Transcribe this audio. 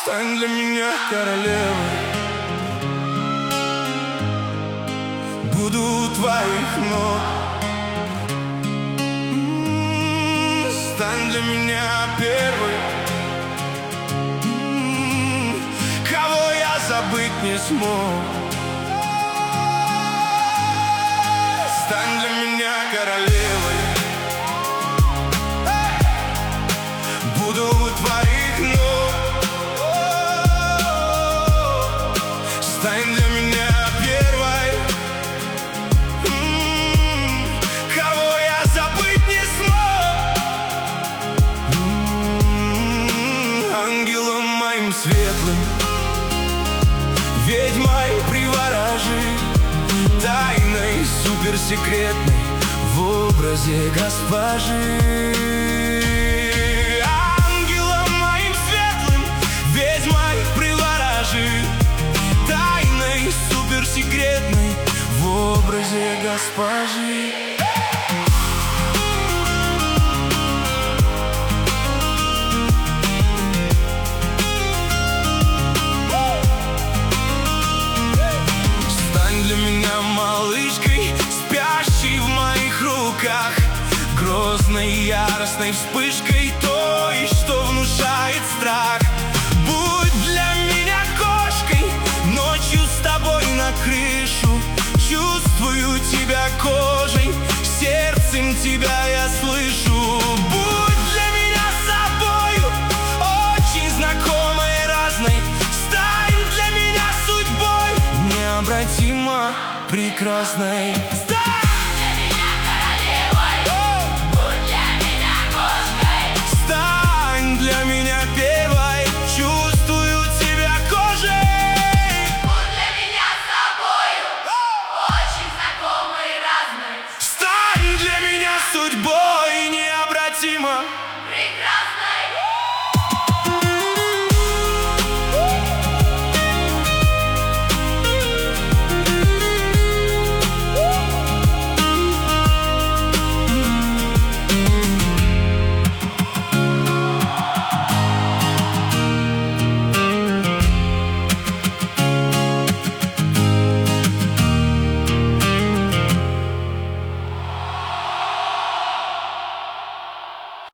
Стань для меня королевой, буду у твоих ног. Стань для меня первой, кого я забыть не смог. Стань для меня королевой, буду у твоих ног. Стань для меня первой, кого я забыть не смог. Ангелом моим светлым, ведьмой приворожи, тайной суперсекретной в образе госпожи. Ангелом моим светлым, ведьмой приворожи, тайной суперсекретной в образе госпожи. Стань для меня малышкой, спящей в моих руках, грозной яростной вспышкой той, что внушает страх. Будь для меня кошкой, ночью с тобой на крышу, чувствую тебя кожей, сердцем тебя я слышу. Будь для меня собою, очень знакомой и разной, стань для меня судьбой, необратимо прекрасной. Стань!